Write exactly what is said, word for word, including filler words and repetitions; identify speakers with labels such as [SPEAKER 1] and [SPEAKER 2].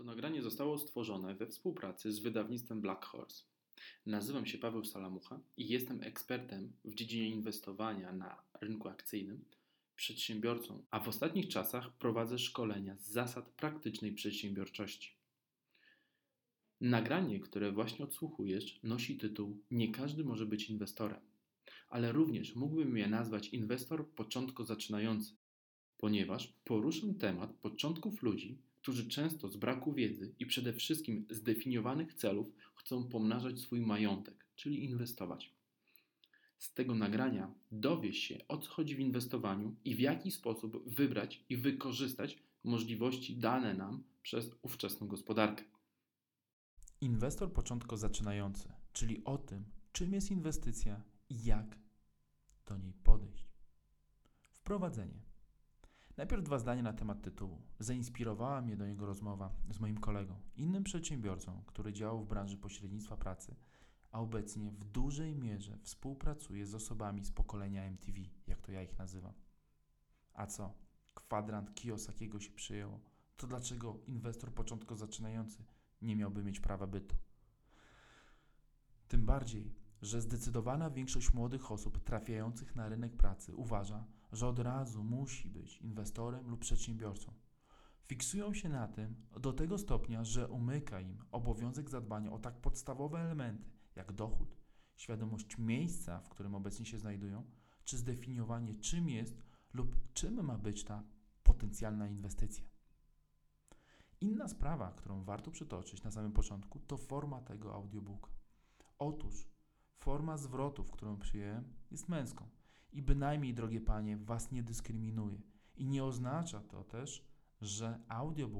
[SPEAKER 1] To nagranie zostało stworzone we współpracy z wydawnictwem Black Horse. Nazywam się Paweł Salamucha i jestem ekspertem w dziedzinie inwestowania na rynku akcyjnym, przedsiębiorcą, a w ostatnich czasach prowadzę szkolenia z zasad praktycznej przedsiębiorczości. Nagranie, które właśnie odsłuchujesz, nosi tytuł „Nie każdy może być inwestorem”, ale również mógłbym je nazwać inwestor początko zaczynający, ponieważ poruszę temat początków ludzi, którzy często z braku wiedzy i przede wszystkim zdefiniowanych celów chcą pomnażać swój majątek, czyli inwestować. Z tego nagrania dowiesz się, o co chodzi w inwestowaniu i w jaki sposób wybrać i wykorzystać możliwości dane nam przez ówczesną gospodarkę.
[SPEAKER 2] Inwestor początko zaczynający, czyli o tym, czym jest inwestycja i jak do niej podejść. Wprowadzenie. Najpierw dwa zdania na temat tytułu. Zainspirowała mnie do niego rozmowa z moim kolegą, innym przedsiębiorcą, który działał w branży pośrednictwa pracy, a obecnie w dużej mierze współpracuje z osobami z pokolenia M T V, jak to ja ich nazywam. A co? Kwadrant Kiyosakiego się przyjęło. To dlaczego inwestor początko zaczynający nie miałby mieć prawa bytu? Tym bardziej, że zdecydowana większość młodych osób trafiających na rynek pracy uważa, że od razu musi być inwestorem lub przedsiębiorcą. Fiksują się na tym do tego stopnia, że umyka im obowiązek zadbania o tak podstawowe elementy jak dochód, świadomość miejsca, w którym obecnie się znajdują, czy zdefiniowanie, czym jest lub czym ma być ta potencjalna inwestycja. Inna sprawa, którą warto przytoczyć na samym początku, to forma tego audiobooka. Otóż forma zwrotów, którą przyjęłem, jest męską i bynajmniej, drogie panie, was nie dyskryminuje. I nie oznacza to też, że audiobook